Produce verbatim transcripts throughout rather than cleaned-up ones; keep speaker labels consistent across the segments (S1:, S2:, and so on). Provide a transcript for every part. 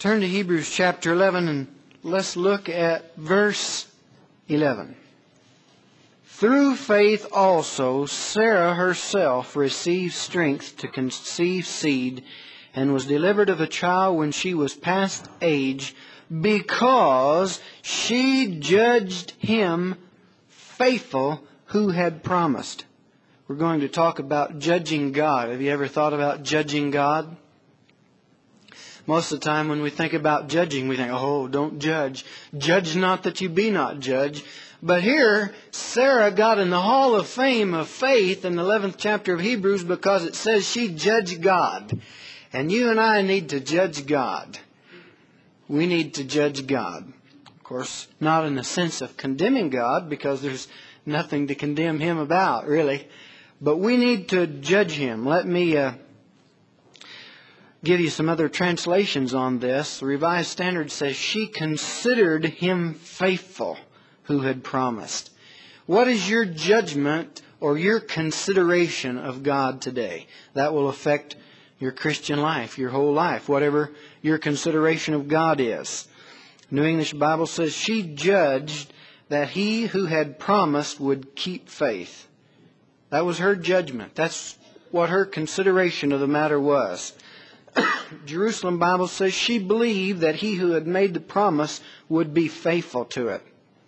S1: Turn to Hebrews chapter eleven and let's look at verse eleven. Through faith also Sarah herself received strength to conceive seed and was delivered of a child when she was past age, because she judged him faithful who had promised. We're going to talk about judging God. Have you ever thought about judging God? Most of the time when we think about judging, we think, oh, don't judge. Judge not that you be not judged. But here, Sarah got in the Hall of Fame of Faith in the eleventh chapter of Hebrews because it says she judged God. And you and I need to judge God. We need to judge God. Of course, not in the sense of condemning God, because there's nothing to condemn Him about, really. But we need to judge Him. Let me uh, give you some other translations on this. The Revised Standard says she considered Him faithful who had promised. What is your judgment or your consideration of God today? That will affect your Christian life, your whole life, whatever your consideration of God is. New English Bible says she judged that He who had promised would keep faith. That was her judgment. That's what her consideration of the matter was. Jerusalem Bible says she believed that He who had made the promise would be faithful to it.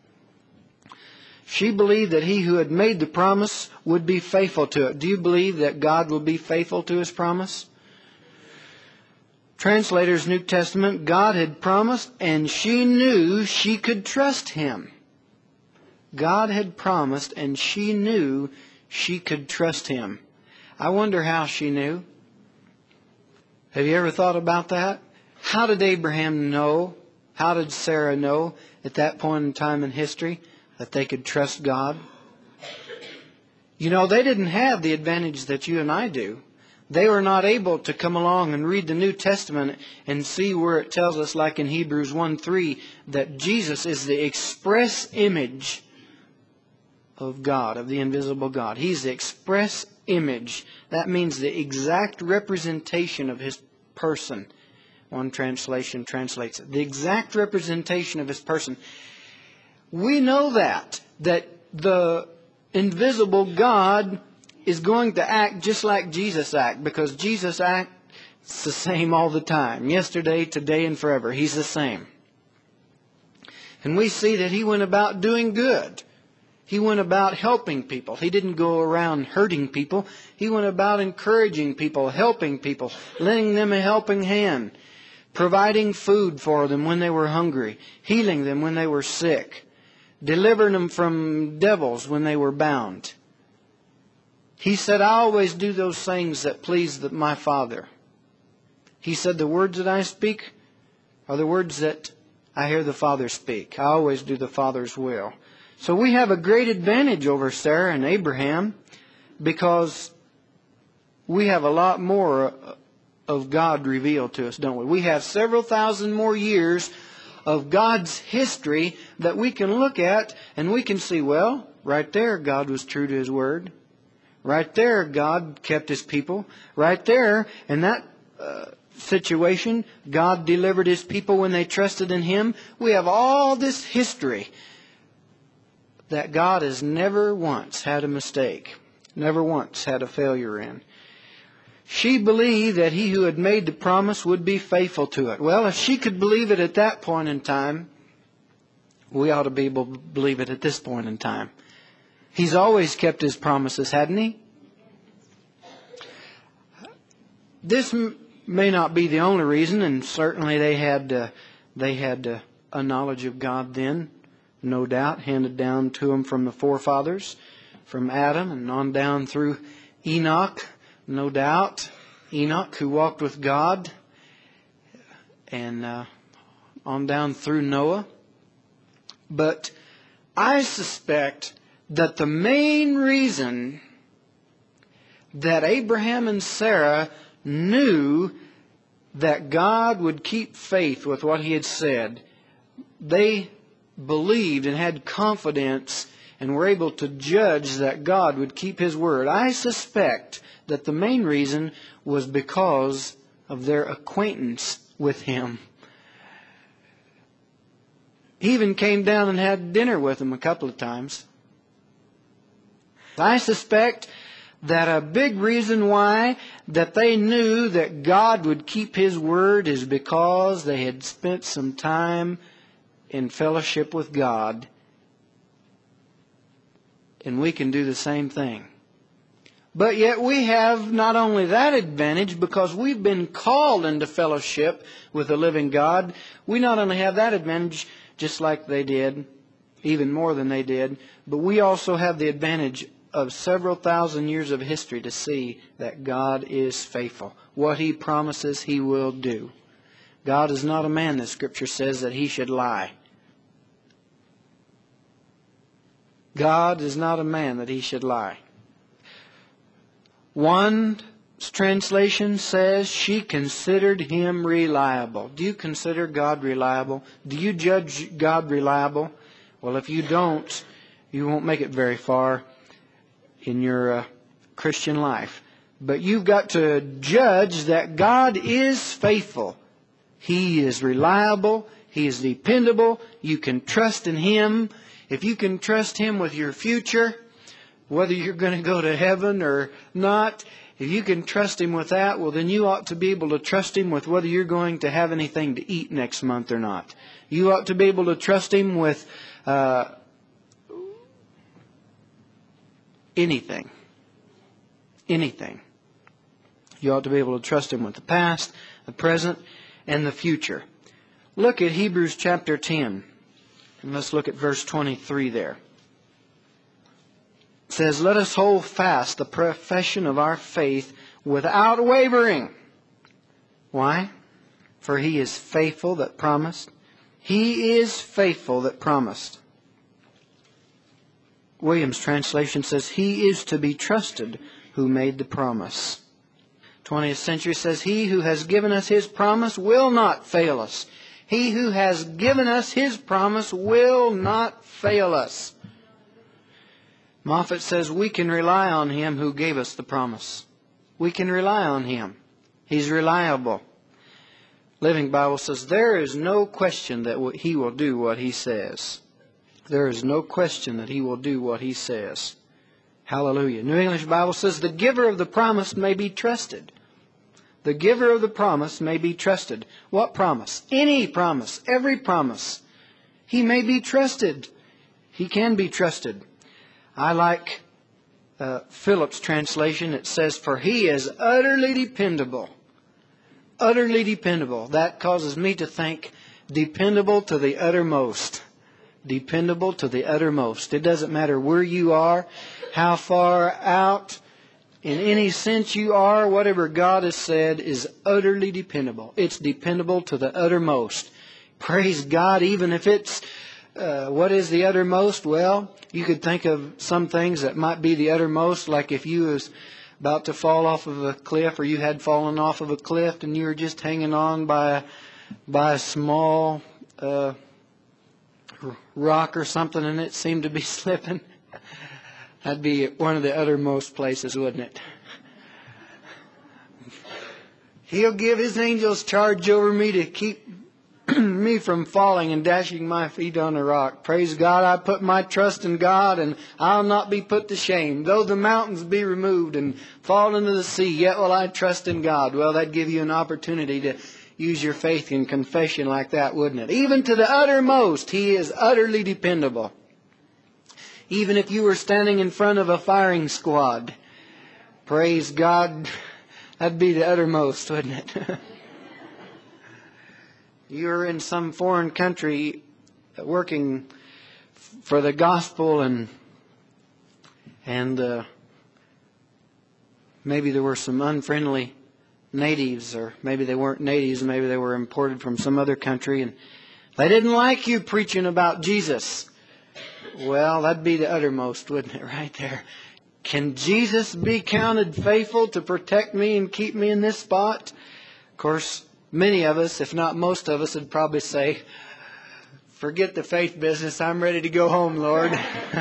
S1: She believed that He who had made the promise would be faithful to it. Do you believe that God will be faithful to His promise? Translators New Testament, God had promised and she knew she could trust Him. God had promised and she knew she could trust Him. I wonder how she knew. Have you ever thought about that? How did Abraham know? How did Sarah know at that point in time in history that they could trust God? You know, they didn't have the advantage that you and I do. They were not able to come along and read the New Testament and see where it tells us, like in Hebrews one three, that Jesus is the express image of God, of the invisible God. He's the express image. That means the exact representation of His person. One translation translates it. The exact representation of His person. We know that, that the invisible God is going to act just like Jesus acted, because Jesus acts the same all the time. Yesterday, today, and forever. He's the same. And we see that He went about doing good. He went about helping people. He didn't go around hurting people. He went about encouraging people, helping people, lending them a helping hand, providing food for them when they were hungry, healing them when they were sick, delivering them from devils when they were bound. He said, I always do those things that please the, my Father. He said, the words that I speak are the words that I hear the Father speak. I always do the Father's will. So we have a great advantage over Sarah and Abraham because we have a lot more of God revealed to us, don't we? We have several thousand more years of God's history that we can look at and we can see, well, right there God was true to His word. Right there God kept His people. Right there in that uh, situation God delivered His people when they trusted in Him. We have all this history that God has never once had a mistake, never once had a failure in. She believed that He who had made the promise would be faithful to it. Well, if she could believe it at that point in time, we ought to be able to believe it at this point in time. He's always kept His promises, hadn't He? This m- may not be the only reason, and certainly they had uh, they had uh, a knowledge of God then, no doubt, handed down to them from the forefathers, from Adam and on down through Enoch, no doubt. Enoch, who walked with God, and uh, on down through Noah. But I suspect that the main reason that Abraham and Sarah knew that God would keep faith with what He had said, they believed and had confidence and were able to judge that God would keep His word. I suspect that the main reason was because of their acquaintance with Him. He even came down and had dinner with them a couple of times. I suspect that a big reason why that they knew that God would keep His word is because they had spent some time in fellowship with God. And we can do the same thing. But yet we have not only that advantage, because we've been called into fellowship with the living God, we not only have that advantage just like they did, even more than they did, but we also have the advantage of several thousand years of history to see that God is faithful. What He promises, He will do. God is not a man, the Scripture says, that He should lie. God is not a man that He should lie. One translation says she considered Him reliable. Do you consider God reliable? Do you judge God reliable? Well, if you don't, you won't make it very far in your uh, Christian life. But you've got to judge that God is faithful. He is reliable. He is dependable. You can trust in Him. If you can trust Him with your future, whether you're going to go to heaven or not, if you can trust Him with that, well, then you ought to be able to trust Him with whether you're going to have anything to eat next month or not. You ought to be able to trust Him with uh, anything. Anything. You ought to be able to trust Him with the past, the present, and the future. Look at Hebrews chapter ten. And let's look at verse twenty-three there. It says, "Let us hold fast the profession of our faith without wavering." Why? For He is faithful that promised. He is faithful that promised. Williams' translation says, "He is to be trusted who made the promise." twentieth century says, "He who has given us His promise will not fail us." He who has given us His promise will not fail us. Moffat says we can rely on Him who gave us the promise. We can rely on Him. He's reliable. Living Bible says there is no question that He will do what He says. There is no question that He will do what He says. Hallelujah. New English Bible says the giver of the promise may be trusted. The giver of the promise may be trusted. What promise? Any promise. Every promise. He may be trusted. He can be trusted. I like uh, Phillips' translation. It says, "For He is utterly dependable." Utterly dependable. That causes me to think dependable to the uttermost. Dependable to the uttermost. It doesn't matter where you are, how far out, in any sense you are, whatever God has said is utterly dependable. It's dependable to the uttermost. Praise God, even if it's, uh, what is the uttermost? Well, you could think of some things that might be the uttermost, like if you was about to fall off of a cliff, or you had fallen off of a cliff and you were just hanging on by a, by a small uh, rock or something and it seemed to be slipping. That'd be one of the uttermost places, wouldn't it? He'll give His angels charge over me to keep me from falling and dashing my feet on a rock. Praise God, I put my trust in God and I'll not be put to shame. Though the mountains be removed and fall into the sea, yet will I trust in God. Well, that'd give you an opportunity to use your faith in confession like that, wouldn't it? Even to the uttermost, He is utterly dependable. Even if you were standing in front of a firing squad, praise God, that'd be the uttermost, wouldn't it? You're in some foreign country working for the gospel, and and uh, maybe there were some unfriendly natives, or maybe they weren't natives, maybe they were imported from some other country, and they didn't like you preaching about Jesus. Well, that'd be the uttermost, wouldn't it, right there? Can Jesus be counted faithful to protect me and keep me in this spot? Of course, many of us, if not most of us, would probably say, "Forget the faith business. I'm ready to go home, Lord."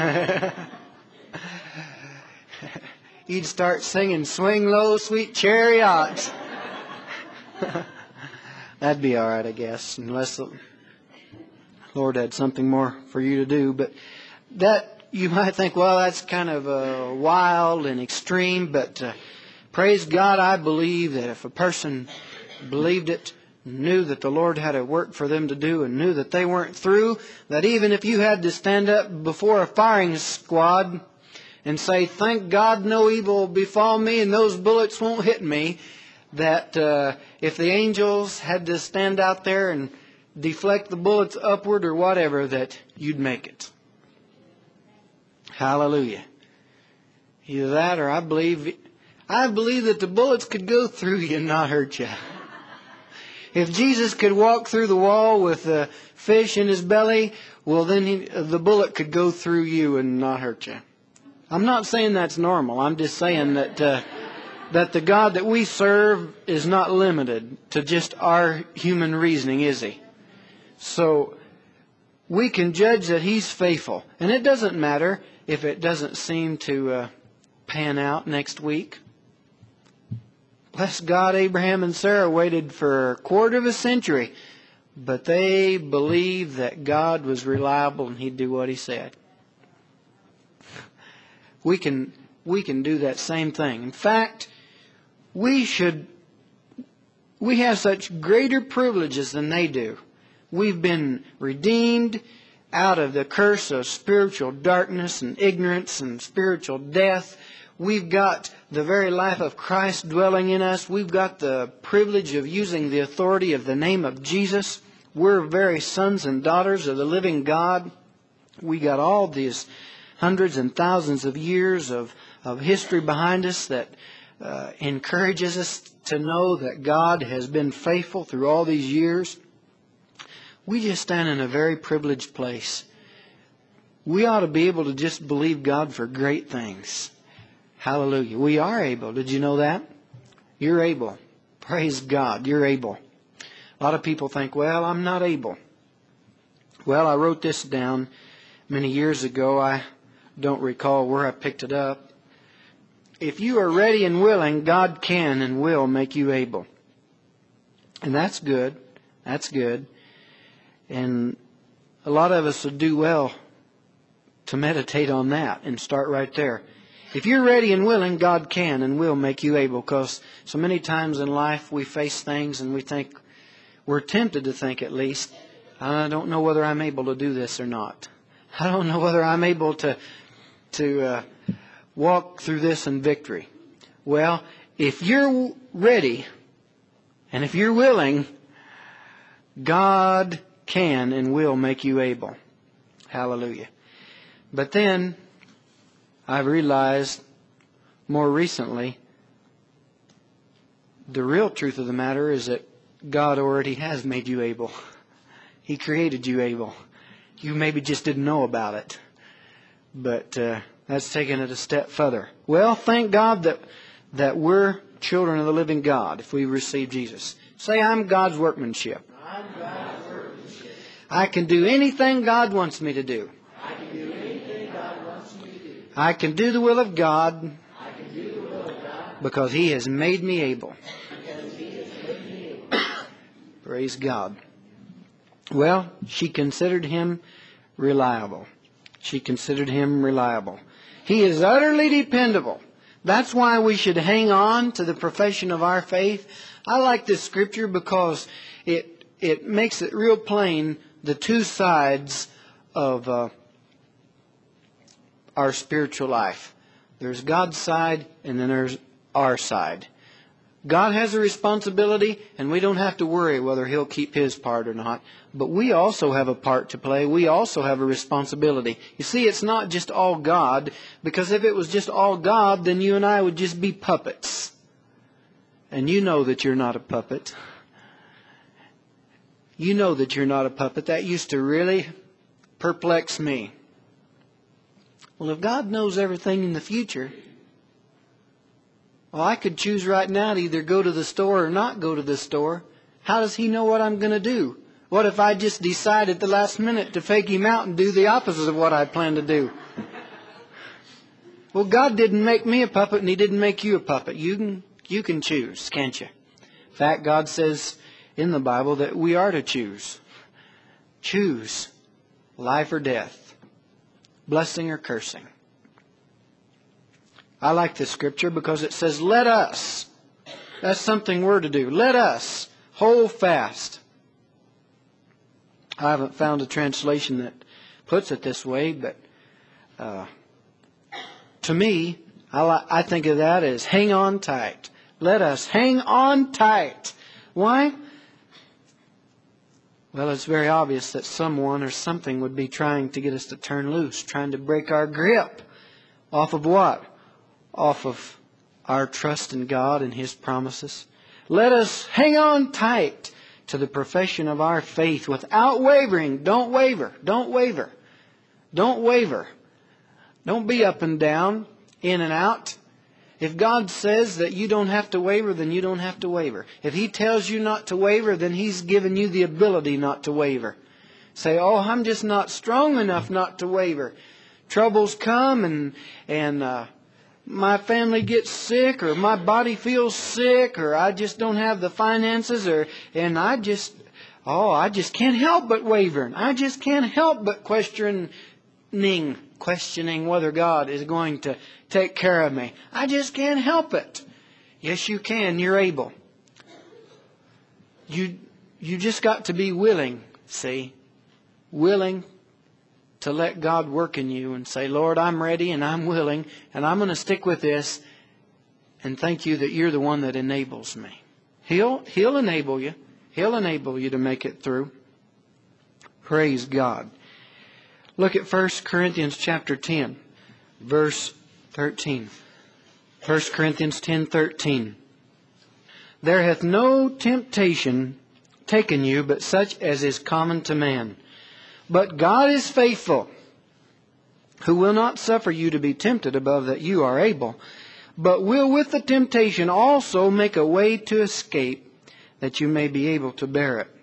S1: You'd start singing, "Swing Low, Sweet Chariot." That'd be all right, I guess, unless Lord had something more for you to do. But that, you might think, well, that's kind of uh, wild and extreme. But uh, praise God, I believe that if a person believed it, knew that the Lord had a work for them to do, and knew that they weren't through, that even if you had to stand up before a firing squad and say, thank God no evil will befall me and those bullets won't hit me, that uh, if the angels had to stand out there and deflect the bullets upward or whatever, that you'd make it. Hallelujah. Either that, or I believe I believe that the bullets could go through you and not hurt you. If Jesus could walk through the wall with a fish in his belly, well, then he, the bullet could go through you and not hurt you. I'm not saying that's normal. I'm just saying that uh, that the God that we serve is not limited to just our human reasoning, is he? So we can judge that he's faithful. And it doesn't matter if it doesn't seem to uh, pan out next week. Bless God, Abraham and Sarah waited for a quarter of a century, but they believed that God was reliable and he'd do what he said. We can, we can do that same thing. In fact, we should, we have such greater privileges than they do. We've been redeemed out of the curse of spiritual darkness and ignorance and spiritual death. We've got the very life of Christ dwelling in us. We've got the privilege of using the authority of the name of Jesus. We're very sons and daughters of the living God. We got all these hundreds and thousands of years of, of history behind us that uh, encourages us to know that God has been faithful through all these years. We just stand in a very privileged place. We ought to be able to just believe God for great things. Hallelujah. We are able. Did you know that? You're able. Praise God. You're able. A lot of people think, well, I'm not able. Well, I wrote this down many years ago. I don't recall where I picked it up. If you are ready and willing, God can and will make you able. And that's good. That's good. And a lot of us would do well to meditate on that and start right there. If you're ready and willing, God can and will make you able, because so many times in life we face things and we think, we're tempted to think at least, I don't know whether I'm able to do this or not. I don't know whether I'm able to to uh, walk through this in victory. Well, if you're ready and if you're willing, God can and will make you able. Hallelujah. But then I've realized more recently, the real truth of the matter is that God already has made you able. He created you able. You maybe just didn't know about it. But uh, that's taking it a step further. Well, thank God that that we're children of the living God if we receive Jesus. Say, I'm God's workmanship.
S2: I'm God's workmanship.
S1: I can do anything God wants me to do.
S2: I can do anything God wants me to do.
S1: I can do the will of God.
S2: I can do the will of God.
S1: Because He has made me able.
S2: Because He has made me able.
S1: Praise God. Well, she considered him reliable. She considered him reliable. He is utterly dependable. That's why we should hang on to the profession of our faith. I like this scripture because it it makes it real plain the two sides of uh, our spiritual life. There's God's side and then there's our side. God has a responsibility, and we don't have to worry whether He'll keep His part or not. But we also have a part to play. We also have a responsibility. You see, it's not just all God, because if it was just all God, then you and I would just be puppets. And you know that you're not a puppet. You know that you're not a puppet. That used to really perplex me. Well, if God knows everything in the future, well, I could choose right now to either go to the store or not go to the store. How does He know what I'm going to do? What if I just decide at the last minute to fake Him out and do the opposite of what I plan to do? Well, God didn't make me a puppet and He didn't make you a puppet. You can, you can choose, can't you? In fact, God says in the Bible that we are to choose. Choose. life or death, blessing or cursing. I like this scripture because it says, let us. That's something we're to do. Let us hold fast. I haven't found a translation that puts it this way, but uh, to me, I, li- I think of that as hang on tight. Let us hang on tight. Why? Well, it's very obvious that someone or something would be trying to get us to turn loose, trying to break our grip. Off of what? Off of our trust in God and His promises. Let us hang on tight to the profession of our faith without wavering. Don't waver. Don't waver. Don't waver. Don't be up and down, in and out. If God says that you don't have to waver, then you don't have to waver. If He tells you not to waver, then He's given you the ability not to waver. Say, oh, I'm just not strong enough not to waver. Troubles come and and uh, my family gets sick, or my body feels sick, or I just don't have the finances, or and I just, oh, I just can't help but wavering. I just can't help but questioning, questioning whether God is going to take care of me. I just can't help it. Yes, you can. You're able. You you just got to be willing, see, willing to let God work in you and say, Lord, I'm ready and I'm willing and I'm going to stick with this, and thank you that you're the one that enables me. He'll, he'll enable you. He'll enable you to make it through. Praise God. Look at First Corinthians chapter ten, verse thirteen. First Corinthians ten thirteen. There hath no temptation taken you but such as is common to man. But God is faithful, who will not suffer you to be tempted above that you are able, but will with the temptation also make a way to escape, that you may be able to bear it.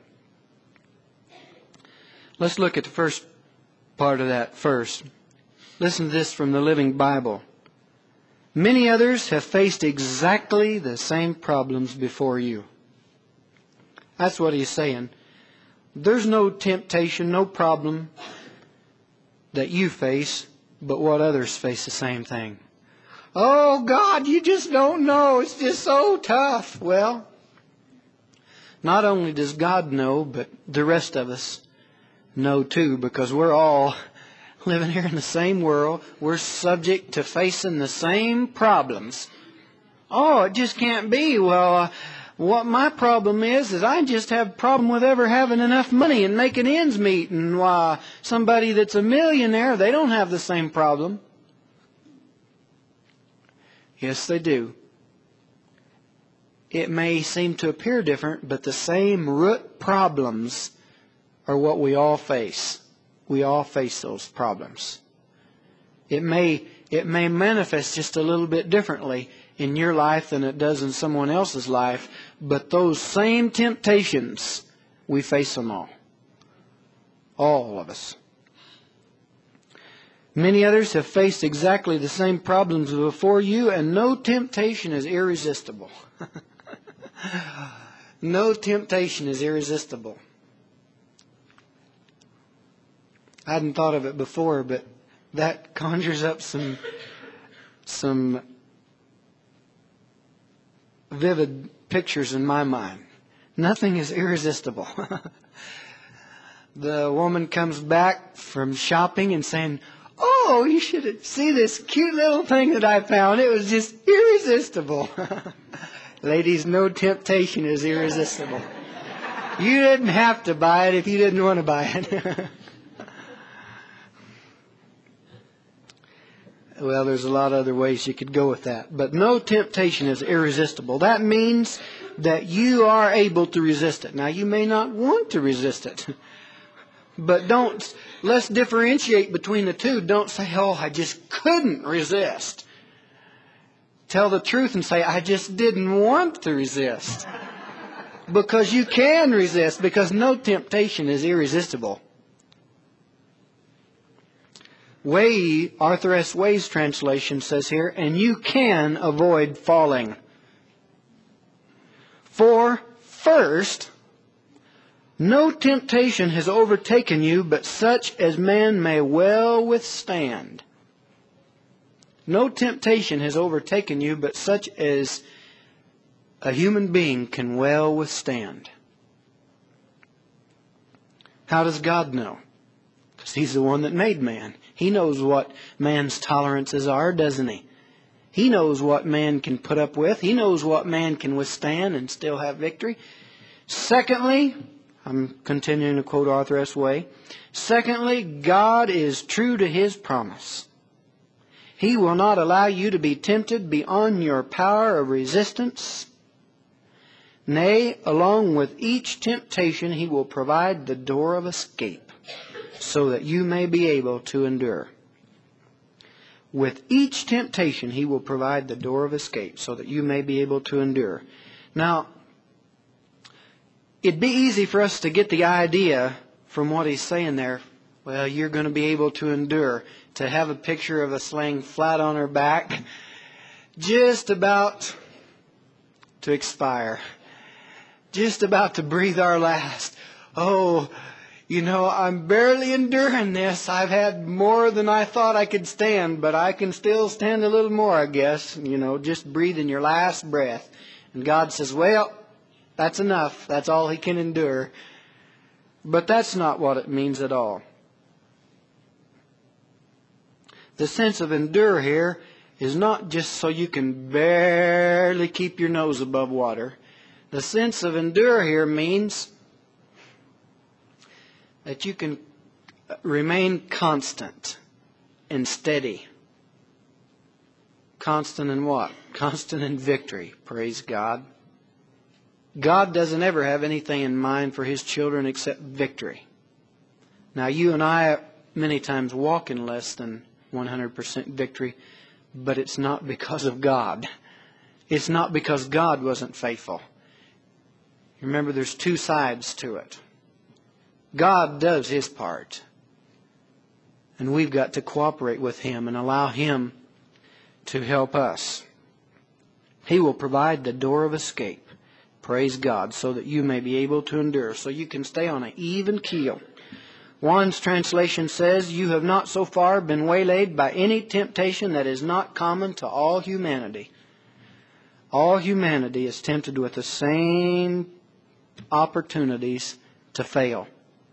S1: Let's look at the first part of that first. Listen to this from the Living Bible. Many others have faced exactly the same problems before you. That's what he's saying. There's no temptation, no problem that you face, but what others face the same thing. Oh, God, you just don't know. It's just so tough. Well, not only does God know, but the rest of us know too, because we're all living here in the same world. We're subject to facing the same problems. Oh, it just can't be. Well, uh, what my problem is, is I just have a problem with ever having enough money and making ends meet. And uh, somebody that's a millionaire, they don't have the same problem. Yes, they do. It may seem to appear different, but the same root problems are what we all face. We all face those problems. It may, it may manifest just a little bit differently in your life than it does in someone else's life, but those same temptations, we face them all. All of us. Many others have faced exactly the same problems before you, and no temptation is irresistible. No temptation is irresistible. I hadn't thought of it before, but that conjures up some some vivid pictures in my mind. Nothing is irresistible. The woman comes back from shopping and saying, oh, you should see this cute little thing that I found. It was just irresistible. Ladies, no temptation is irresistible. You didn't have to buy it if you didn't want to buy it. Well, there's a lot of other ways you could go with that. But no temptation is irresistible. That means that you are able to resist it. Now, you may not want to resist it. But don't, let's differentiate between the two. Don't say, oh, I just couldn't resist. Tell the truth and say, I just didn't want to resist. Because you can resist, because no temptation is irresistible. Way, Arthur S. Way's translation says here, and you can avoid falling. For first, No temptation has overtaken you but such as man may well withstand. No temptation has overtaken you but such as a human being can well withstand. How does God know? Because He's the one that made man. He knows what man's tolerances are, doesn't He? He knows what man can put up with. He knows what man can withstand and still have victory. Secondly, I'm continuing to quote Arthur S. Way. Secondly, God is true to His promise. He will not allow you to be tempted beyond your power of resistance. Nay, along with each temptation, He will provide the door of escape so that you may be able to endure. With each temptation, He will provide the door of escape so that you may be able to endure. Now, it'd be easy for us to get the idea from what He's saying there. Well, you're going to be able to endure. To have a picture of us laying flat on our back, just about to expire. Just about to breathe our last. Oh, you know, I'm barely enduring this. I've had more than I thought I could stand, but I can still stand a little more, I guess. You know, just breathing your last breath. And God says, well, that's enough. That's all He can endure. But that's not what it means at all. The sense of endure here is not just so you can barely keep your nose above water. The sense of endure here means that you can remain constant and steady. Constant in what? Constant in victory. Praise God. God doesn't ever have anything in mind for His children except victory. Now you and I many times walk in less than one hundred percent victory, but it's not because of God. It's not because God wasn't faithful. Remember, there's two sides to it. God does His part, and we've got to cooperate with Him and allow Him to help us. He will provide the door of escape, praise God, so that you may be able to endure, so you can stay on an even keel. One's translation says, you have not so far been waylaid by any temptation that is not common to all humanity. All humanity is tempted with the same opportunities to fail.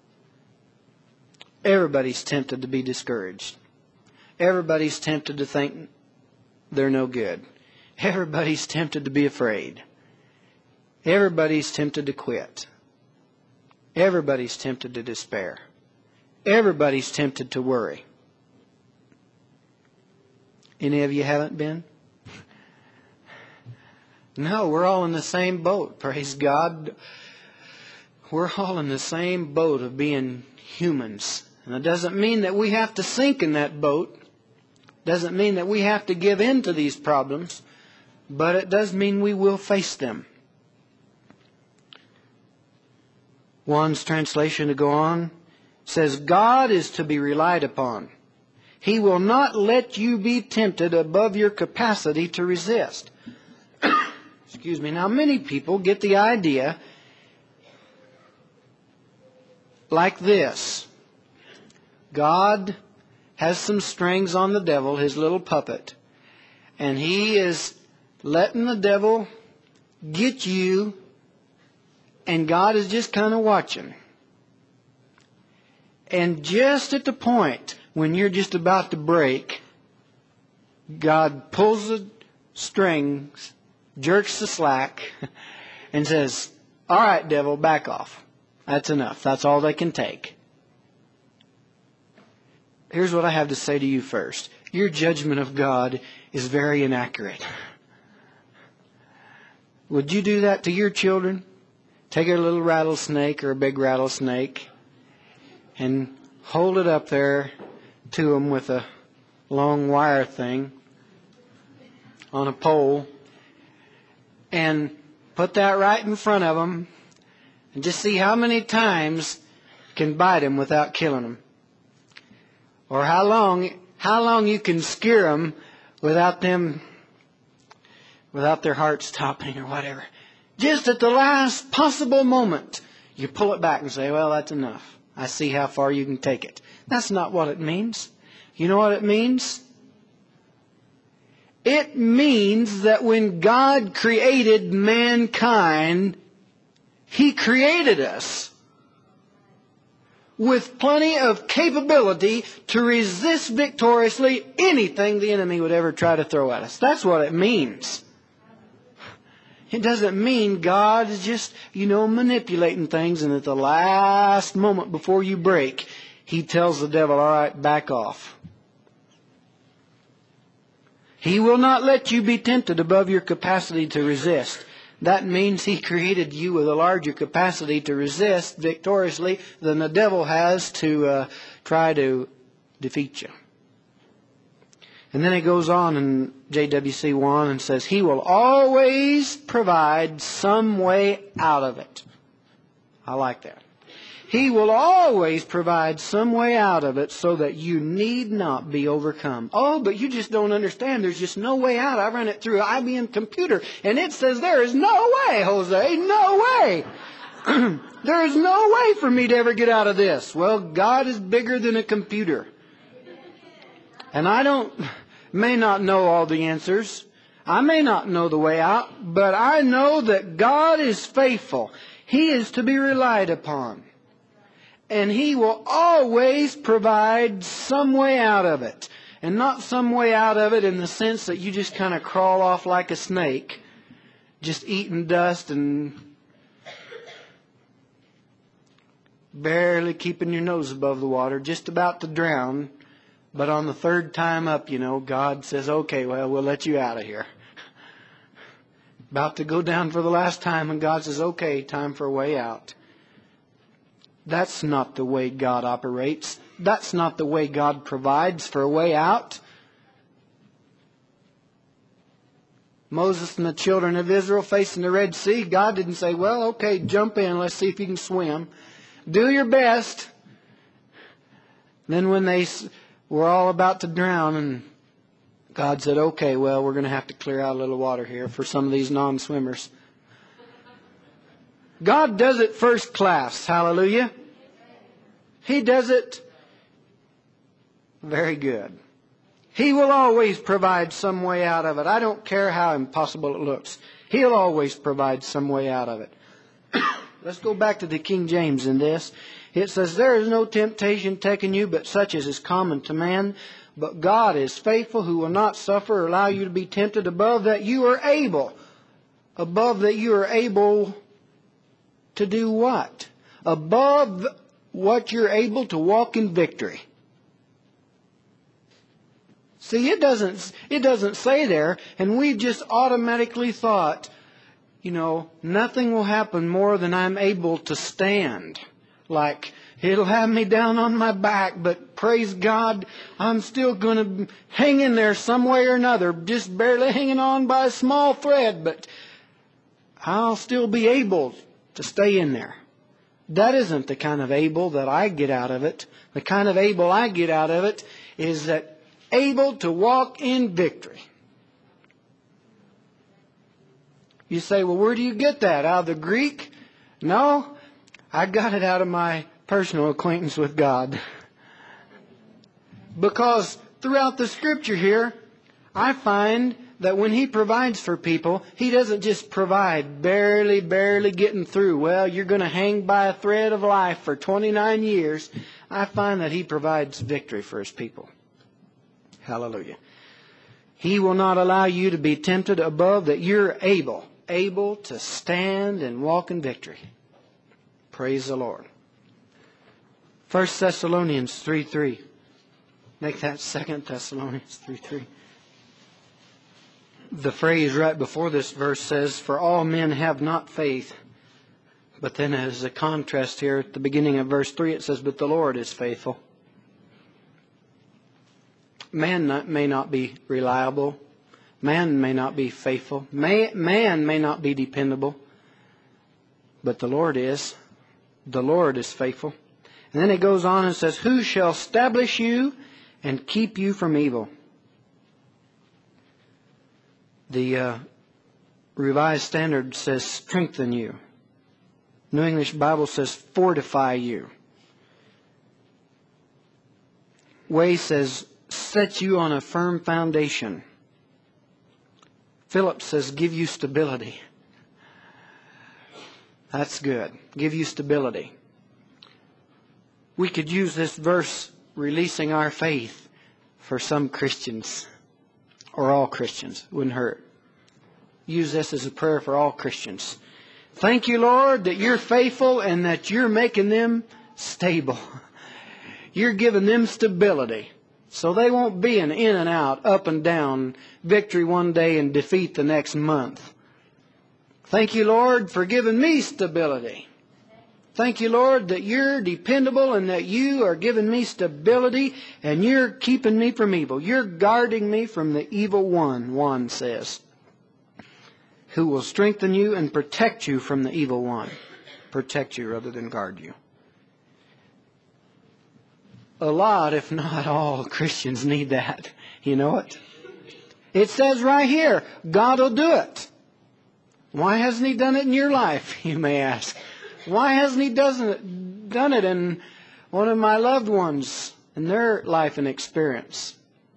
S1: Everybody's tempted to be discouraged. Everybody's tempted to think they're no good. Everybody's tempted to be afraid. Everybody's tempted to quit. Everybody's tempted to despair. Everybody's tempted to worry. Any of you haven't been? No, we're all in the same boat. Praise God. We're all in the same boat of being humans. And it doesn't mean that we have to sink in that boat. It doesn't mean that we have to give in to these problems. But it does mean we will face them. One's translation to go on says, God is to be relied upon. He will not let you be tempted above your capacity to resist. Excuse me. Now, many people get the idea like this. God has some strings on the devil, his little puppet, and he is letting the devil get you, and God is just kind of watching. And just at the point when you're just about to break, God pulls the strings, jerks the slack, and says, all right, devil, back off. That's enough. That's all they can take. Here's what I have to say to you first. Your judgment of God is very inaccurate. Would you do that to your children? Take a little rattlesnake or a big rattlesnake and hold it up there to them with a long wire thing on a pole and put that right in front of them and just see how many times can bite them without killing them, or how long how long you can scare them without them without their heart stopping or whatever. Just at the last possible moment, You pull it back and say, well, that's enough. I see how far you can take it. That's not what it means. You know what it means? It means that when God created mankind, He created us with plenty of capability to resist victoriously anything the enemy would ever try to throw at us. That's what it means. It doesn't mean God is just, you know, manipulating things, and at the last moment before you break, He tells the devil, all right, back off. He will not let you be tempted above your capacity to resist. That means He created you with a larger capacity to resist victoriously than the devil has to uh, try to defeat you. And then it goes on in J W C one and says, He will always provide some way out of it. I like that. He will always provide some way out of it so that you need not be overcome. Oh, but you just don't understand. There's just no way out. I ran it through I B M computer and it says there is no way, Jose. No way. There is no way for me to ever get out of this. Well, God is bigger than a computer. And I don't, may not know all the answers. I may not know the way out, but I know that God is faithful. He is to be relied upon. And He will always provide some way out of it. And not some way out of it in the sense that you just kind of crawl off like a snake, just eating dust and barely keeping your nose above the water, just about to drown. But on the third time up, you know, God says, okay, well, we'll let you out of here. About to go down for the last time, and God says, okay, time for a way out. That's not the way God operates. That's not the way God provides for a way out. Moses and the children of Israel facing the Red Sea, God didn't say, well, okay, jump in, let's see if you can swim. Do your best. Then when they were all about to drown, and God said, okay, well, we're going to have to clear out a little water here for some of these non-swimmers. God does it first class. Hallelujah. He does it very good. He will always provide some way out of it. I don't care how impossible it looks. He'll always provide some way out of it. Let's go back to the King James in this. It says, there is no temptation taken you but such as is common to man. But God is faithful, who will not suffer or allow you to be tempted above that you are able. Above that you are able to do what? Above what you're able to walk in victory. See, it doesn't, it doesn't say there, and we've just automatically thought, you know, nothing will happen more than I'm able to stand. Like, it'll have me down on my back, but praise God, I'm still going to hang in there some way or another, just barely hanging on by a small thread, but I'll still be able to stay in there. That isn't the kind of able that I get out of it. The kind of able I get out of it is that able to walk in victory. You say, well, where do you get that? Out of the Greek? No, I got it out of my personal acquaintance with God. Because throughout the Scripture here, I find that when He provides for people, He doesn't just provide barely, barely getting through. Well, you're going to hang by a thread of life for twenty-nine years. I find that He provides victory for His people. Hallelujah. He will not allow you to be tempted above that you're able, able to stand and walk in victory. Praise the Lord. First Thessalonians three three. Make that Second Thessalonians three three. The phrase right before this verse says, for all men have not faith. But then as a contrast here at the beginning of verse three, it says, but the Lord is faithful. Man not, may not be reliable. Man may not be faithful. May, man may not be dependable. But the Lord is. The Lord is faithful. And then it goes on and says, who shall establish you and keep you from evil? The uh, Revised Standard says, strengthen you. New English Bible says fortify you. Way says set you on a firm foundation. Phillips says give you stability. That's good. Give you stability. We could use this verse, releasing our faith, for some Christians, or all Christians. Wouldn't hurt. Use this as a prayer for all Christians. Thank you, Lord, that you're faithful and that you're making them stable. You're giving them stability. So they won't be an in and out, up and down, victory one day and defeat the next month. Thank you, Lord, for giving me stability. Thank you, Lord, that you're dependable and that you are giving me stability and you're keeping me from evil. You're guarding me from the evil one, Juan says, who will strengthen you and protect you from the evil one. Protect you rather than guard you. A lot, if not all, Christians need that. You know it? It says right here, God will do it. Why hasn't He done it in your life, you may ask? Why hasn't He doesn't done it in one of my loved ones, in their life and experience?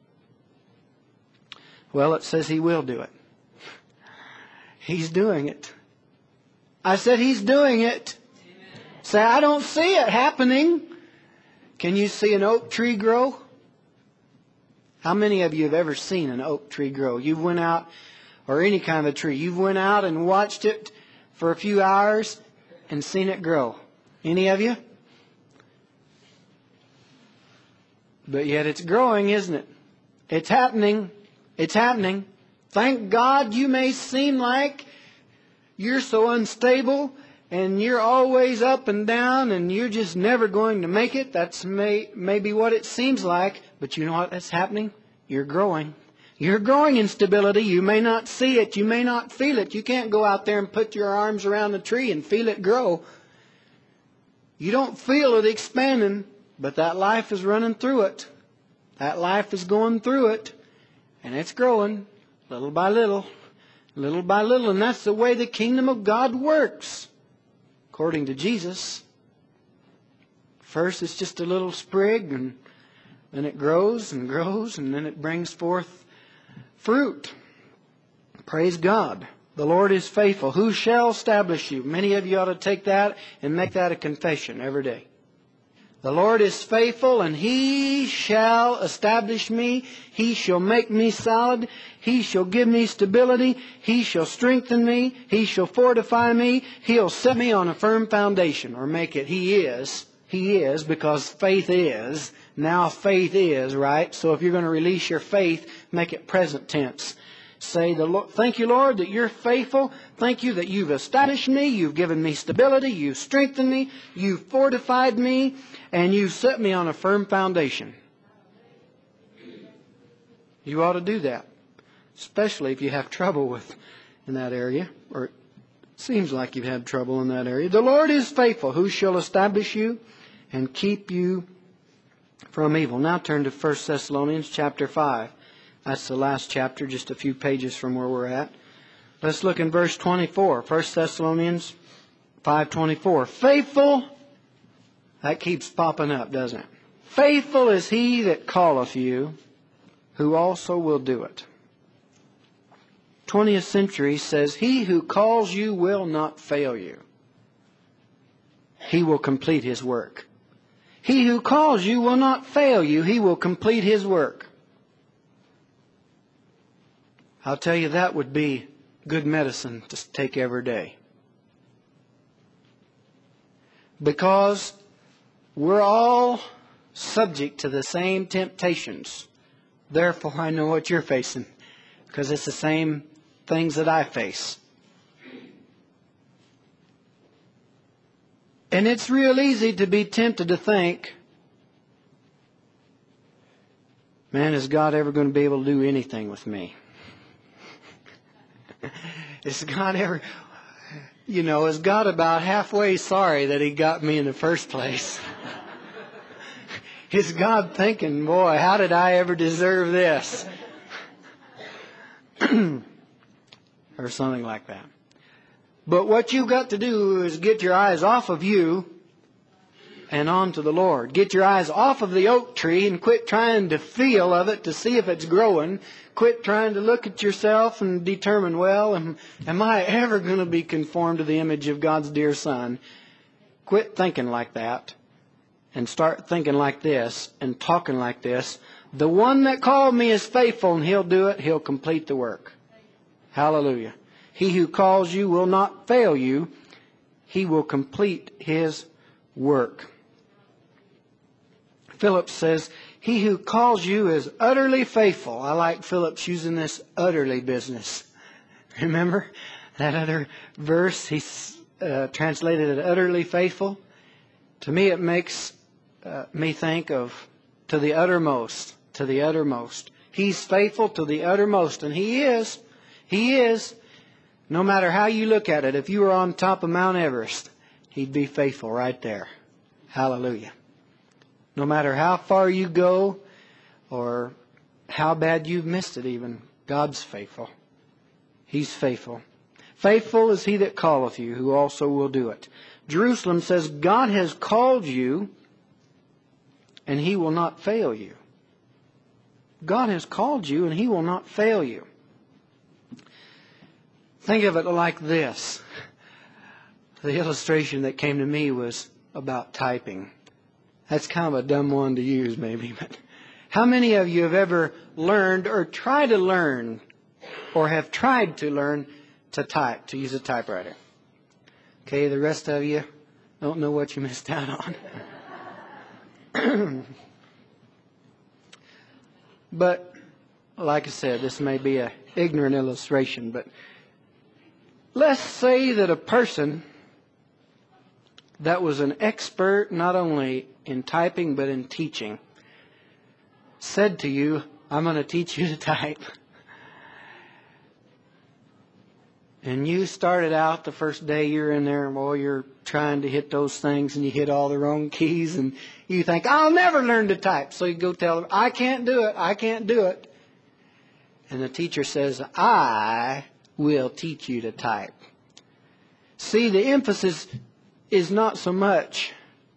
S1: Well, it says He will do it. He's doing it. I said He's doing it. Amen. Say, I don't see it happening. Can you see an oak tree grow? How many of you have ever seen an oak tree grow? You went out, or any kind of tree, you've went out and watched it for a few hours and seen it grow. Any of you? But yet it's growing, isn't it? It's happening. It's happening. Thank God. You may seem like you're so unstable and you're always up and down and you're just never going to make it. That's may, maybe what it seems like. But you know what that's happening? You're growing. You're growing in stability. You may not see it. You may not feel it. You can't go out there and put your arms around the tree and feel it grow. You don't feel it expanding, but that life is running through it. That life is going through it. And it's growing little by little, little by little. And that's the way the kingdom of God works, according to Jesus. First it's just a little sprig, and then it grows and grows, and then it brings forth fruit. Praise God. The Lord is faithful. Who shall establish you? Many of you ought to take that and make that a confession every day. The Lord is faithful, and He shall establish me. He shall make me solid. He shall give me stability. He shall strengthen me. He shall fortify me. He'll set me on a firm foundation, or make it He is. He is, because faith is. Now faith is, right? So if you're going to release your faith, make it present tense. Say, the Lord, thank you, Lord, that you're faithful. Thank you that you've established me. You've given me stability. You've strengthened me. You've fortified me. And you've set me on a firm foundation. You ought to do that. Especially if you have trouble with in that area. Or it seems like you've had trouble in that area. The Lord is faithful, who shall establish you and keep you from evil. Now turn to First Thessalonians chapter five. That's the last chapter, just a few pages from where we're at. Let's look in verse twenty-four. First Thessalonians five twenty-four. Faithful, that keeps popping up, doesn't it? Faithful is He that calleth you, who also will do it. twentieth century says, He who calls you will not fail you. He will complete His work. He who calls you will not fail you. He will complete His work. I'll tell you, that would be good medicine to take every day. Because we're all subject to the same temptations. Therefore, I know what you're facing, because it's the same things that I face. And it's real easy to be tempted to think, man, is God ever going to be able to do anything with me? Is God ever, you know, is God about halfway sorry that He got me in the first place? Is God thinking, boy, how did I ever deserve this? Or something like that. But what you've got to do is get your eyes off of you and on to the Lord. Get your eyes off of the oak tree and quit trying to feel of it to see if it's growing. Quit trying to look at yourself and determine, well, am, am I ever going to be conformed to the image of God's dear Son? Quit thinking like that and start thinking like this and talking like this. The one that called me is faithful, and He'll do it. He'll complete the work. Hallelujah. He who calls you will not fail you. He will complete His work. Phillips says, he who calls you is utterly faithful. I like Phillips using this utterly business. Remember that other verse? He's uh, translated it utterly faithful. To me, it makes uh, me think of to the uttermost, to the uttermost. He's faithful to the uttermost, and He is. He is. No matter how you look at it, if you were on top of Mount Everest, He'd be faithful right there. Hallelujah. No matter how far you go or how bad you've missed it even, God's faithful. He's faithful. Faithful is He that calleth you, who also will do it. Jerusalem says, God has called you, and He will not fail you. God has called you, and He will not fail you. Think of it like this. The illustration that came to me was about typing. That's kind of a dumb one to use maybe, but how many of you have ever learned or tried to learn or have tried to learn to type, to use a typewriter? Okay, the rest of you don't know what you missed out on. But, like I said, this may be an ignorant illustration, but let's say that a person that was an expert not only in typing but in teaching said to you, I'm going to teach you to type. And you started out the first day you're in there, and boy, you're trying to hit those things and you hit all the wrong keys and you think, I'll never learn to type. So you go tell them, I can't do it, I can't do it. And the teacher says, I will teach you to type. See, the emphasis is not so much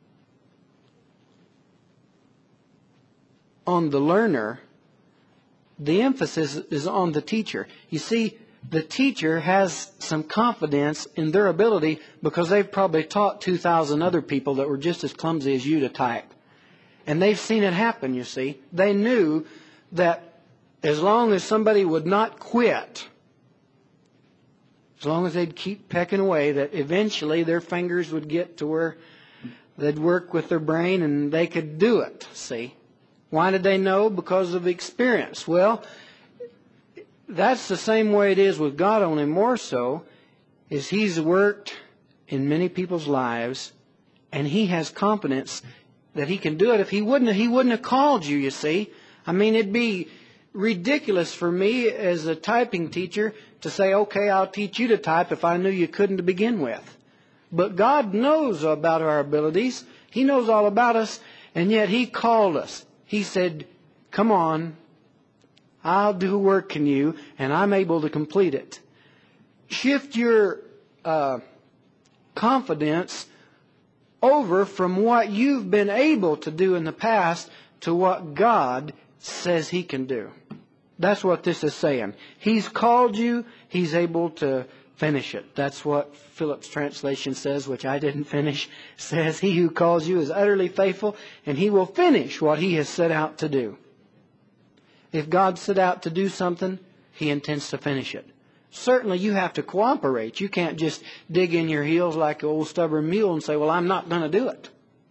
S1: on the learner. The emphasis is on the teacher. You see, the teacher has some confidence in their ability because they've probably taught two thousand other people that were just as clumsy as you to type. And they've seen it happen, you see. They knew that as long as somebody would not quit, as long as they'd keep pecking away, that eventually their fingers would get to where they'd work with their brain and they could do it, see. Why did they know? Because of experience. Well, that's the same way it is with God, only more so, is He's worked in many people's lives, and He has confidence that He can do it. If He wouldn't, He wouldn't have called you, you see. I mean, it'd be ridiculous for me as a typing teacher to say, okay, I'll teach you to type if I knew you couldn't to begin with. But God knows about our abilities. He knows all about us, and yet He called us. He said, come on, I'll do work in you, and I'm able to complete it. Shift your uh, confidence over from what you've been able to do in the past to what God says He can do. That's what this is saying. He's called you. He's able to finish it. That's what Phillips' translation says, which I didn't finish. Says, He who calls you is utterly faithful, and He will finish what He has set out to do. If God set out to do something, He intends to finish it. Certainly you have to cooperate. You can't just dig in your heels like an old stubborn mule and say, well, I'm not going to do it.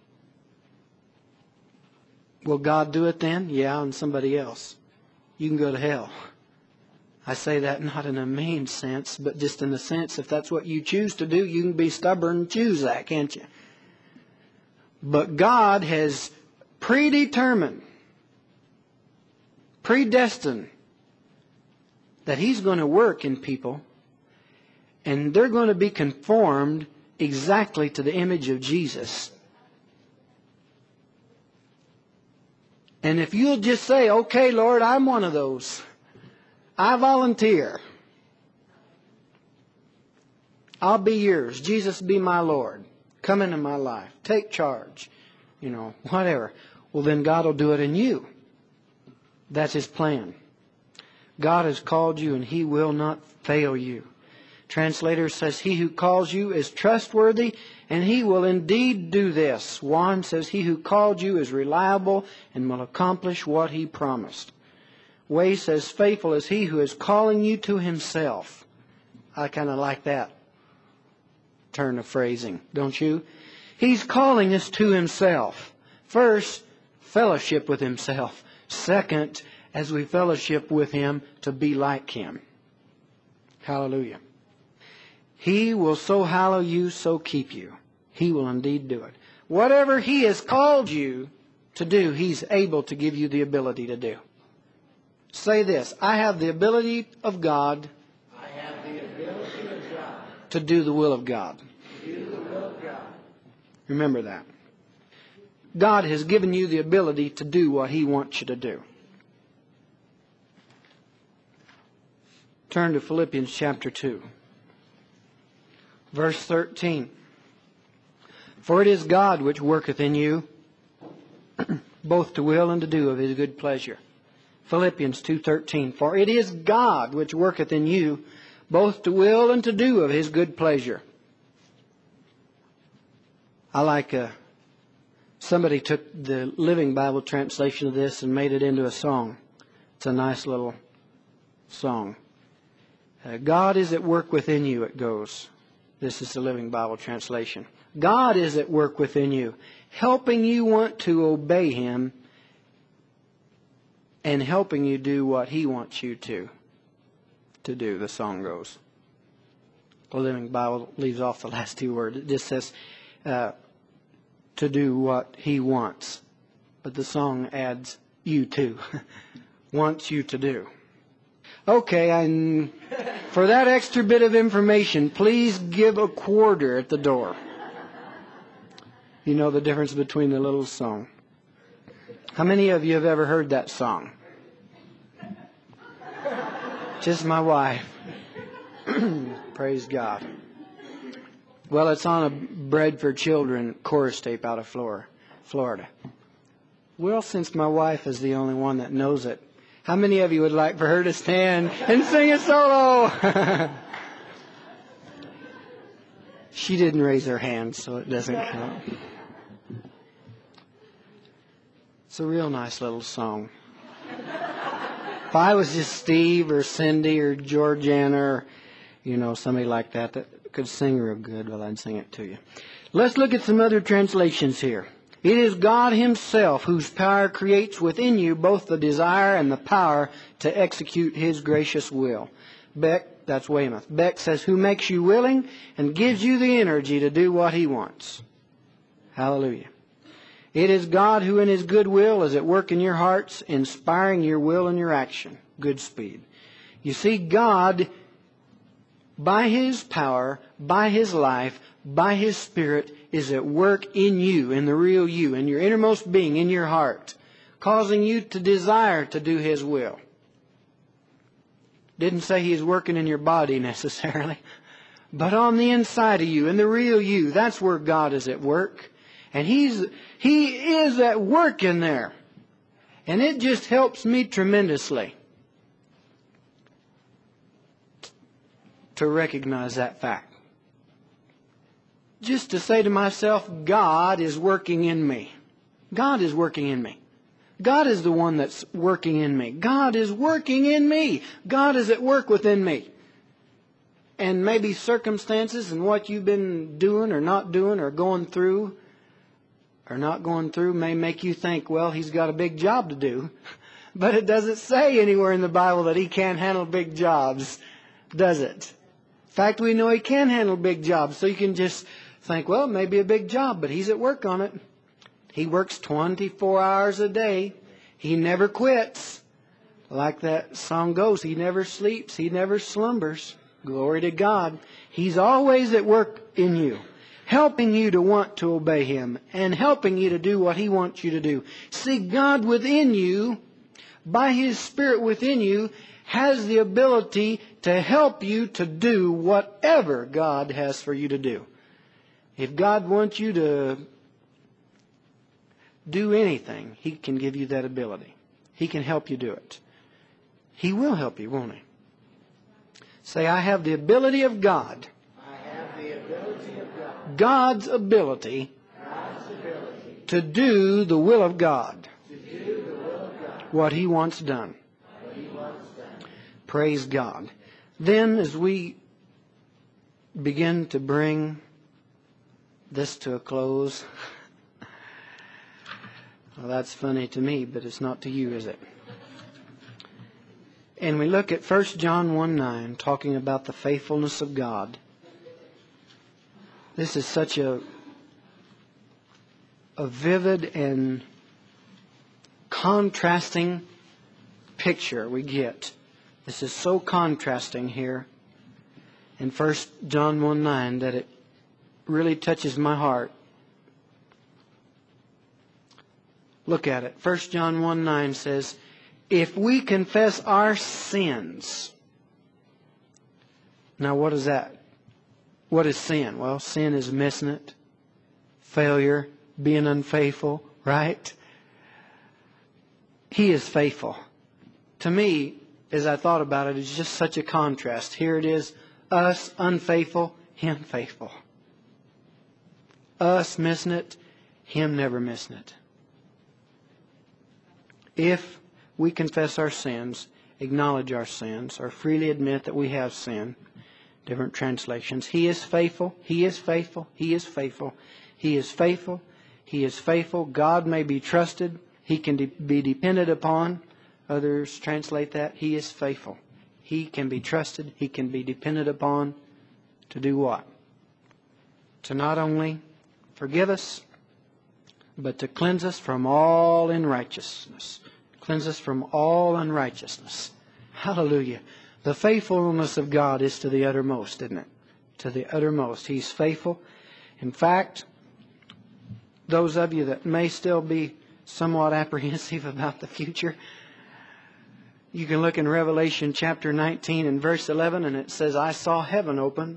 S1: Will God do it then? Yeah, and somebody else. You can go to hell. I say that not in a mean sense, but just in the sense if that's what you choose to do, you can be stubborn and choose that, can't you? But God has predetermined, predestined, that He's going to work in people, and they're going to be conformed exactly to the image of Jesus. And if you'll just say, okay, Lord, I'm one of those. I volunteer. I'll be yours. Jesus, be my Lord. Come into my life. Take charge. You know, whatever. Well, then God will do it in you. That's His plan. God has called you and He will not fail you. Translator says, He who calls you is trustworthy and He will indeed do this. Juan says, He who called you is reliable and will accomplish what He promised. Way says, faithful is He who is calling you to Himself. I kind of like that turn of phrasing, don't you? He's calling us to Himself. First, fellowship with Himself. Second, as we fellowship with Him, to be like Him. Hallelujah. He will so hallow you, so keep you. He will indeed do it. Whatever He has called you to do, He's able to give you the ability to do. Say this, I have the ability of God,
S2: I have the ability of God
S1: to do the will of God.
S2: to do the will of God.
S1: Remember that. God has given you the ability to do what He wants you to do. Turn to Philippians chapter two. Verse thirteen. For it is God which worketh in you, both to will and to do of His good pleasure. Philippians two thirteen. For it is God which worketh in you, both to will and to do of His good pleasure. I like, uh, somebody took the Living Bible translation of this and made it into a song. It's a nice little song. Uh, God is at work within you, it goes. This is the Living Bible translation. God is at work within you, helping you want to obey Him and helping you do what He wants you to, to do, the song goes. The Living Bible leaves off the last two words. It just says uh, to do what He wants. But the song adds you to, wants you to do. Okay, I, for that extra bit of information, please give a quarter at the door. You know the difference between the little song. How many of you have ever heard that song? Just my wife. Praise God. Well, it's on a Bread for Children chorus tape out of Florida. Well, since my wife is the only one that knows it, how many of you would like for her to stand and sing a solo? She didn't raise her hand, so it doesn't count. It's a real nice little song. If I was just Steve or Cindy or Georgiana or, you know, somebody like that that could sing real good, well, I'd sing it to you. Let's look at some other translations here. It is God Himself whose power creates within you both the desire and the power to execute His gracious will. Beck, that's Weymouth. Beck says, who makes you willing and gives you the energy to do what He wants. Hallelujah. It is God who in His good will is at work in your hearts, inspiring your will and your action. Good speed. You see, God, by His power, by His life, by His Spirit, is at work in you, in the real you, in your innermost being, in your heart, causing you to desire to do His will. Didn't say He's working in your body necessarily, but on the inside of you, in the real you, that's where God is at work. And He's, He is at work in there. And it just helps me tremendously to recognize that fact. Just to say to myself, God is working in me. God is working in me. God is the one that's working in me. God is working in me. God is at work within me. And maybe circumstances and what you've been doing or not doing or going through or not going through may make you think, well, He's got a big job to do. But it doesn't say anywhere in the Bible that He can't handle big jobs, does it? In fact, we know He can handle big jobs, so you can just think, well, it may be a big job, but He's at work on it. He works twenty-four hours a day. He never quits. Like that song goes, He never sleeps, He never slumbers. Glory to God. He's always at work in you, helping you to want to obey Him and helping you to do what He wants you to do. See, God within you, by His Spirit within you, has the ability to help you to do whatever God has for you to do. If God wants you to do anything, He can give you that ability. He can help you do it. He will help you, won't He? Say, I have the ability of God.
S2: I have the ability of God.
S1: God's ability,
S2: God's ability
S1: to do the will of God.
S2: to do the will of God.
S1: What He wants done.
S2: What He wants done.
S1: Praise God. Then as we begin to bring this to a close, well, that's funny to me, but it's not to you, is it? And we look at First John one nine, talking about the faithfulness of God. This is such a, a vivid and contrasting picture we get. This is so contrasting here in First John one nine that it really touches my heart. Look at it. First John one nine says, if we confess our sins. Now what is that? What is sin? Well, sin is missing it, failure, being unfaithful, right? He is faithful. To me, as I thought about it, it's just such a contrast. Here it is, us unfaithful, Him faithful. Us missing it, Him never missing it. If we confess our sins, acknowledge our sins, or freely admit that we have sinned, different translations, He is faithful, He is faithful, He is faithful, He is faithful, He is faithful. God may be trusted, He can de- be depended upon. Others translate that, He is faithful. He can be trusted, He can be depended upon to do what? To not only forgive us, but to cleanse us from all unrighteousness. Cleanse us from all unrighteousness. Hallelujah. The faithfulness of God is to the uttermost, isn't it? To the uttermost. He's faithful. In fact, those of you that may still be somewhat apprehensive about the future, you can look in Revelation chapter nineteen and verse eleven, and it says, I saw heaven open,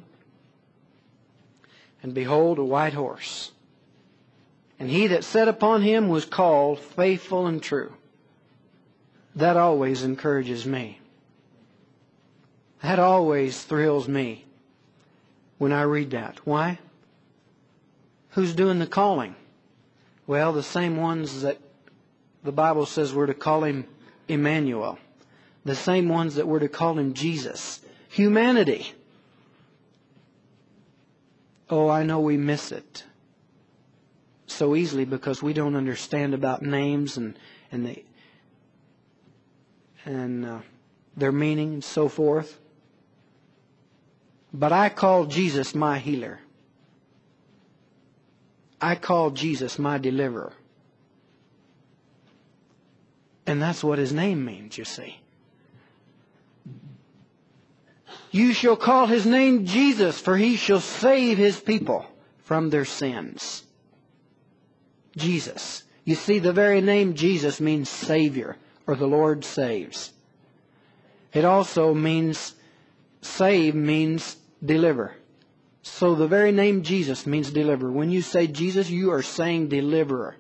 S1: and behold, a white horse. And he that sat upon him was called Faithful and True. That always encourages me. That always thrills me when I read that. Why? Who's doing the calling? Well, the same ones that the Bible says we're to call Him Emmanuel. The same ones that we're to call Him Jesus. Humanity. Oh, I know we miss it so easily because we don't understand about names and and the and uh, their meaning and so forth. But I call Jesus my healer. I call Jesus my deliverer. And that's what His name means, you see. You shall call His name Jesus, for He shall save His people from their sins. Jesus. You see, the very name Jesus means Savior, or the Lord saves. It also means, save means deliver. So the very name Jesus means deliver. When you say Jesus, you are saying deliverer.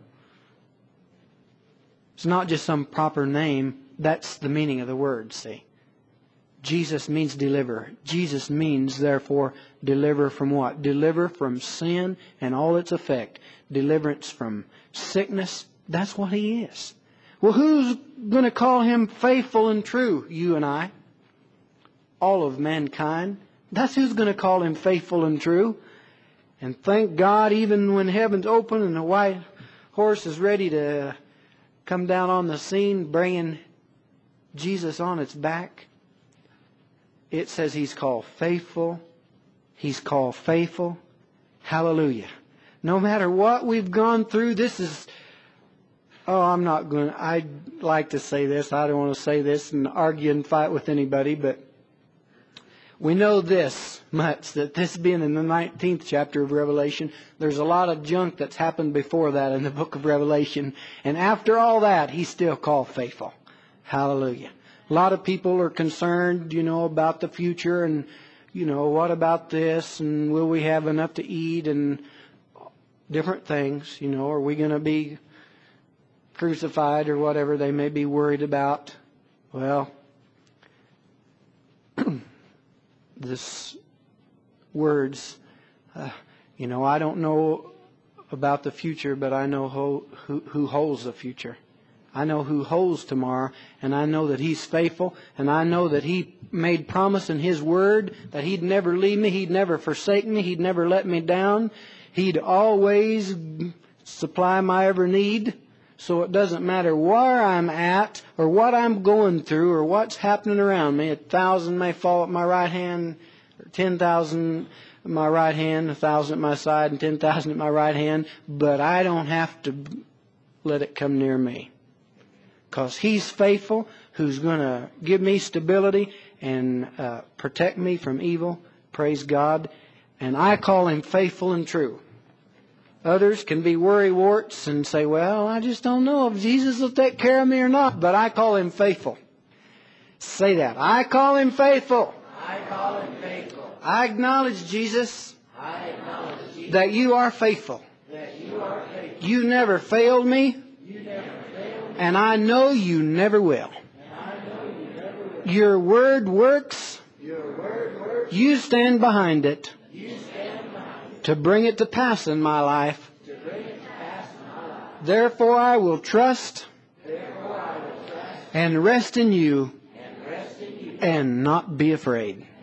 S1: It's not just some proper name. That's the meaning of the word, see. Jesus means deliver. Jesus means, therefore, deliver from what? Deliver from sin and all its effect. Deliverance from sickness. That's what He is. Well, who's going to call Him faithful and true? You and I. All of mankind. That's who's going to call Him faithful and true. And thank God, even when heaven's open and the white horse is ready to come down on the scene, bringing Jesus on its back, it says He's called faithful. He's called faithful. Hallelujah. No matter what we've gone through, this is, oh, I'm not going to, I'd like to say this. I don't want to say this and argue and fight with anybody, but we know this much, that this being in the nineteenth chapter of Revelation, there's a lot of junk that's happened before that in the book of Revelation. And after all that, He's still called faithful. Hallelujah. A lot of people are concerned, you know, about the future and, you know, what about this and will we have enough to eat and different things, you know, are we going to be crucified or whatever they may be worried about. Well, this words, uh, you know, I don't know about the future, but I know who, who, who holds the future. I know who holds tomorrow, and I know that He's faithful, and I know that He made promise in His Word that He'd never leave me, He'd never forsake me, He'd never let me down. He'd always supply my every need. So it doesn't matter where I'm at or what I'm going through or what's happening around me. A thousand may fall at my right hand, or ten thousand at my right hand, a thousand at my side, and ten thousand at my right hand. But I don't have to let it come near me. Because He's faithful, who's going to give me stability and uh, protect me from evil. Praise God. And I call Him faithful and true. Others can be worrywarts and say, well, I just don't know if Jesus will take care of me or not. But I call Him faithful. Say that. I call Him faithful.
S2: I call Him faithful.
S1: I acknowledge, Jesus,
S2: I acknowledge, Jesus,
S1: that You are faithful.
S2: that You are faithful.
S1: You never failed me,
S2: You never failed me,
S1: and I know You never will.
S2: and I know You never will.
S1: Your word works.
S2: Your word works.
S1: You stand behind it
S2: You stand behind it
S1: to bring it to pass in my life.
S2: to bring it to pass in my life.
S1: Therefore I will trust
S2: Therefore I will trust
S1: and rest in You
S2: and rest in You
S1: and not be afraid.